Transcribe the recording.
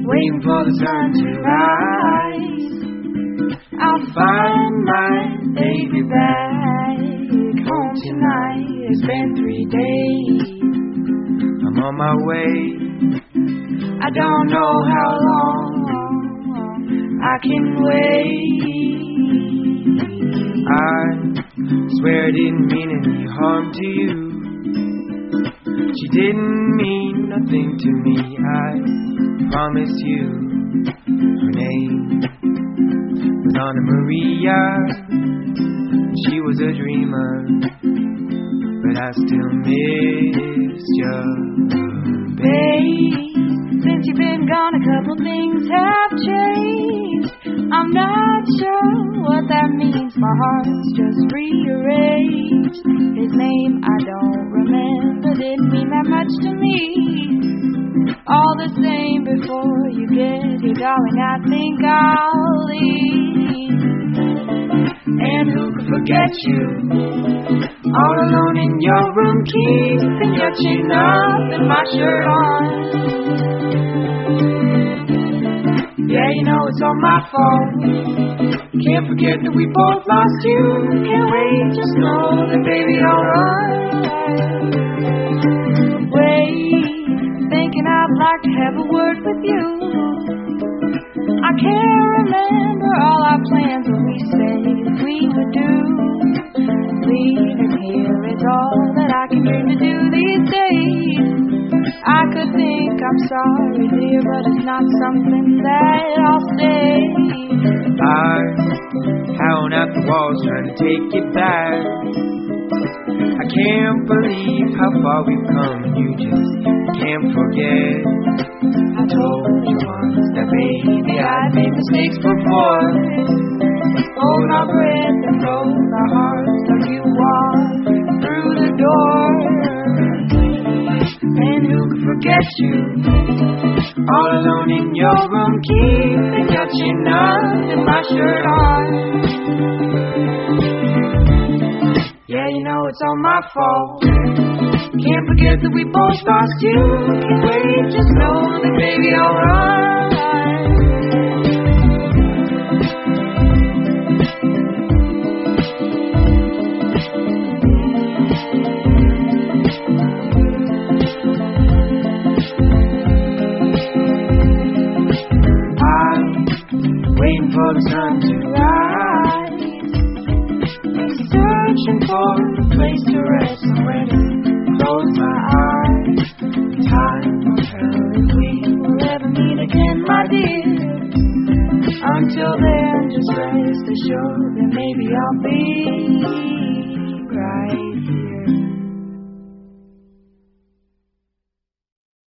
waiting for the sun to rise. I'll find my baby back home tonight. It's been 3 days. I'm on my way. I don't know how long I can wait. I swear I didn't mean any harm to you. She didn't mean nothing to me. I promise you. Her name was Anna Maria. She was a dreamer, but I still miss you, babe. Since you've been gone, a couple things have changed. I'm not sure what that means. My heart's just rearranged. His name I don't remember, didn't mean that much to me. All the same, before you get here, darling, I think I'll leave. And who could forget you? All alone in your room, keeping your chin up and my shirt on. Yeah, you know it's all my fault. Can't forget that we both lost you. Can't wait, just know that baby alright. Wait, thinking I'd like to have a word with you. I can't remember all our plans, what we said we would do. Leaving here is all that I can dream to do these days. I could think I'm sorry, dear, but it's not something that I'll say. I'm howling at the walls trying to take it back. I can't believe how far we've come, you just can't forget. I told you once that baby I'd made mistakes before. Hold our breath and hold our hearts till you walk through the door. And who could forget you? All alone in your room, keeping your chin up and my shirt on. Yeah, you know it's all my fault. Can't forget that we both lost you. Can't wait, just know that baby alright. Waiting for the sun to rise, searching for a place to rest, somewhere to close my eyes. Time will tell if we will ever meet again, my dear. Until then, just rest assured that maybe I'll be right here.